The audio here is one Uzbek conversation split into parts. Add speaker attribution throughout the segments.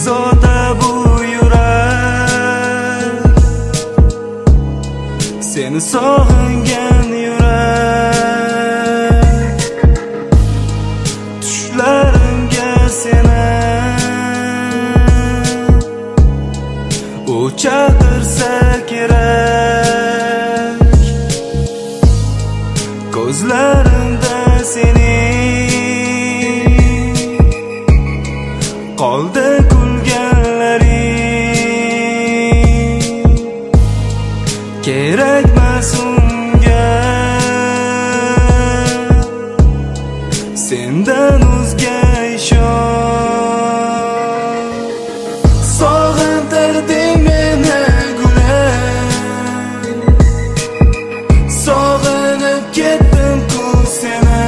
Speaker 1: zota bu yurak, seni sog'ingan yurak. Tushlarimga seni u chaqirsa kerak, ko'zlarimda sening qoldi kulganlaring. Kerakmas unga sendan o'zga ishon. Sog'intirding meni gulam, sog'inib ketdim-ku seni.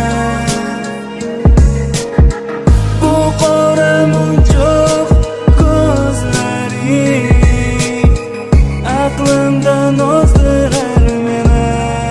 Speaker 1: Bu qora munchoq ko'zlaring aqlimdan ozdirar meni.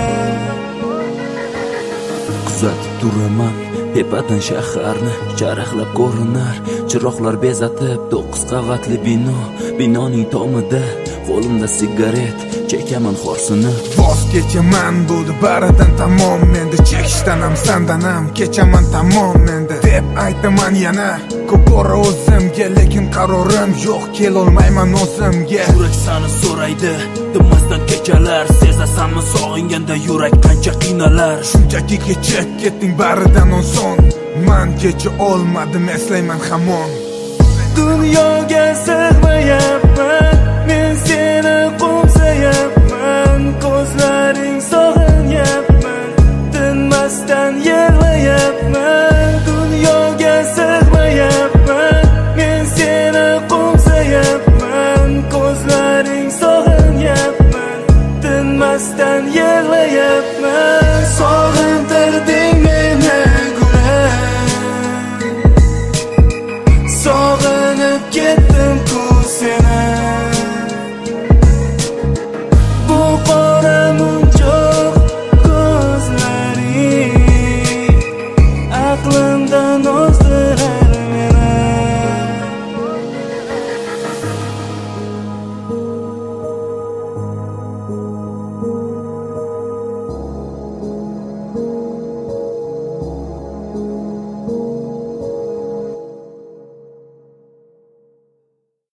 Speaker 2: Kuzatib turaman tepadan shaharni, charaqlab ko'rinar chiroqlar bezatib 9 qavatli bino. Binoning tomida qo'limda sigaret, chekaman xo'rsinib.
Speaker 3: Voz kechaman bo'ldi baridan tamom, endi chekishdan ham sandan ham kechaman tamom endi deb aytaman yana. Ko'p bora o'zimga, lekin qarorim yo'q, kelolmayman o'zimga.
Speaker 2: Yurak sani so'raydi demasdan kechalar, sezasanmi sog'inganda yurak qancha qiynalar.
Speaker 3: Shunchaki kechib ketding baridan oson, man kecha olmadim eslayman hamon.
Speaker 1: Dunyoga sig'mayapman, men seni qo'msayapman. Ko'zlaring sog'inyapman, tinmasdan yig'layapman. Dunyoga sig'mayapman, men seni qo'msayapman. Ko'zlaring sog'inyapman, tinmasdan yig'layapman. Sog'intirding